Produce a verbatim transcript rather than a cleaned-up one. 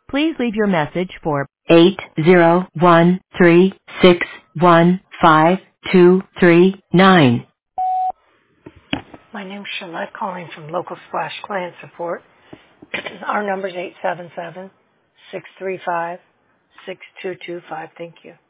Please leave your message for eight zero one three six one five two three nine. My name's Charlotte, calling from Local Splash Client Support. Our number's eight seven seven, six three five, six two two five. Thank you.